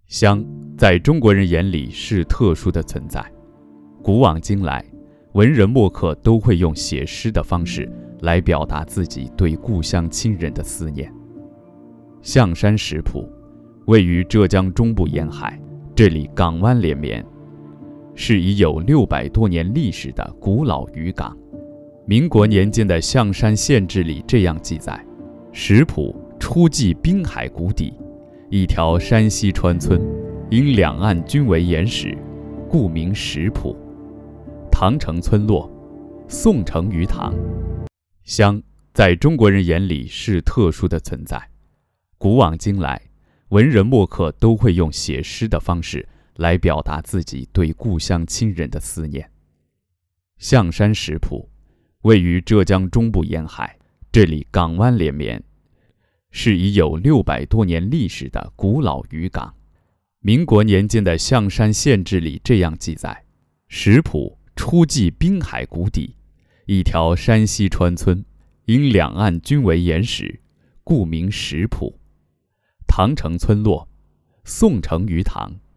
香在中国人眼里是特殊的存在，古往今来，文人墨客都会用写诗的方式来表达自己对故乡亲人的思念。象山石浦位于浙江中部沿海，这里港湾连绵，是已有600多年历史的古老渔港。民国年间的《象山县志》里这样记载：石浦初即滨海谷底，一条山溪穿村，因两岸均为岩石，故名石浦。唐城村落，宋城鱼塘。香在中国人眼里是特殊的存在，古往今来，文人墨客都会用写诗的方式来表达自己对故乡亲人的思念。象山石浦位于浙江中部沿海，这里港湾连绵，是已有600多年历史的古老渔港。民国年间的《象山县志》里这样记载：石浦初即滨海谷底，一条山溪穿村，因两岸均为岩石，故名石浦。唐城村落，宋城鱼塘。